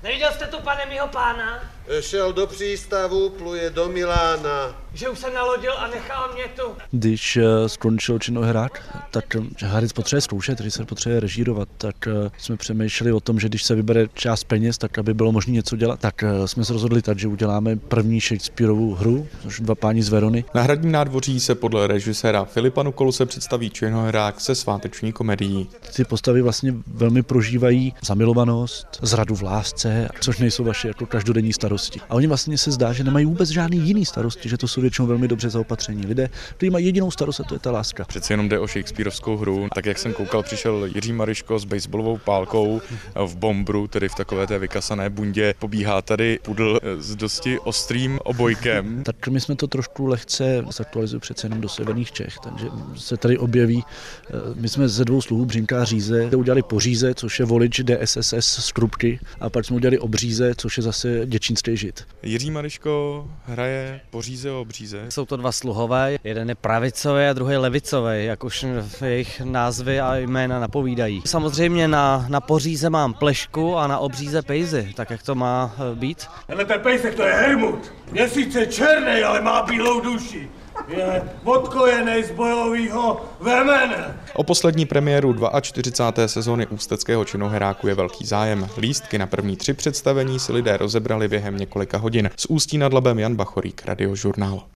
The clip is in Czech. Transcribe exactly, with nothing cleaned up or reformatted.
Neviděl jste tu, pane, mýho pána? Šel do přístavu, pluje do Milána. Že už se nalodil a nechal mě tu. Když uh, skončil činohrák, tak herec potřebuje zkoušet, když se potřebuje režírovat, tak uh, jsme přemýšleli o tom, že když se vybere část peněz, tak aby bylo možné něco dělat, tak uh, jsme se rozhodli tak, že uděláme první Shakespearovou hru, což dva páni z Verony. Na Hradním nádvoří se podle režiséra Filipa Nukoluse představí činohrák se sváteční komedií. Ty postavy vlastně velmi prožívají zamilovanost, zradu v lásce, což nejsou vaše jako každodenní starosti. A oni vlastně se zdá, že nemají vůbec žádný jiný starosti, že to jsou většinou velmi dobře zaopatření lidé, kteří mají jedinou starost, a to je ta láska. Přeci jenom jde o Shakespearovskou hru. Tak jak jsem koukal, přišel Jiří Maryško s baseballovou pálkou v bombru, tedy v takové té vykasané bundě. Pobíhá tady pudl s dosti ostrým obojkem. Tak my jsme to trošku lehce zaktualizovali přece jenom do severních Čech, takže se tady objeví. My jsme ze dvou sluhů Břínka a Říze udělali Poříze, což je volič D S S S z Krupky, a pak jsme udělali Obříze, což je zase děčínský žid. Jiří Maryško hraje Poříze a Obříze. Jsou to dva sluhové, jeden je pravicový a druhý levicový, jak už jejich názvy a jména napovídají. Samozřejmě na, na Poříze mám Plešku a na Obříze Pejzy, tak jak to má být. Tenhle ten pejsek, to je Helmut. Je sice černý, ale má bílou duši. Je odkojenej z bojového vemene. O poslední premiéru čtyřicáté druhé sezóny ústeckého činoheráku je velký zájem. Lístky na první tři představení si lidé rozebrali během několika hodin. Z Ústí nad Labem Jan Bachorík, Radiožurnál.